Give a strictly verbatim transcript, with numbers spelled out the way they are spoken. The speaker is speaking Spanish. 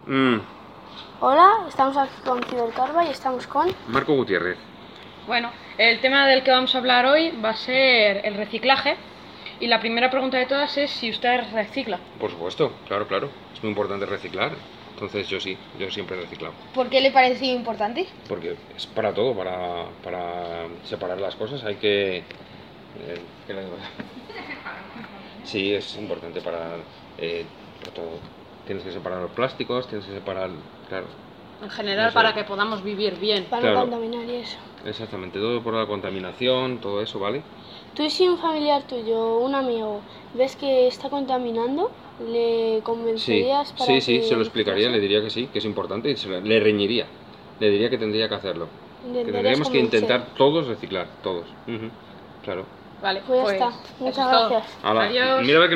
Mm. Hola, estamos aquí con Cibercarva y estamos con... Marco Gutiérrez. Bueno, el tema del que vamos a hablar hoy va a ser el reciclaje. Y la primera pregunta de todas es si usted recicla. Por supuesto, claro, claro. Es muy importante reciclar. Entonces yo sí, yo siempre he reciclado. ¿Por qué le parece importante? Porque es para todo, para, para separar las cosas hay que... Eh, ¿qué le digo? Sí, es importante para, eh, para todo. Tienes que separar los plásticos, tienes que separar... Claro. En general, No sé. para que podamos vivir bien. para Claro. no contaminar y eso. Exactamente, todo por la contaminación, todo eso, ¿vale? Tú y si un familiar tuyo, un amigo, ves que está contaminando, ¿le Sí, convencerías para sí, sí, que se lo explicaría, le reciclase? diría que sí, que es importante y se le, le reñiría. Le diría que tendría que hacerlo. Que Intentarías tendríamos que convencer. intentar todos reciclar, todos. Ujú, claro. Vale, Pues ya pues está. eso Muchas es todo. gracias. Hala, Adiós. mira a ver que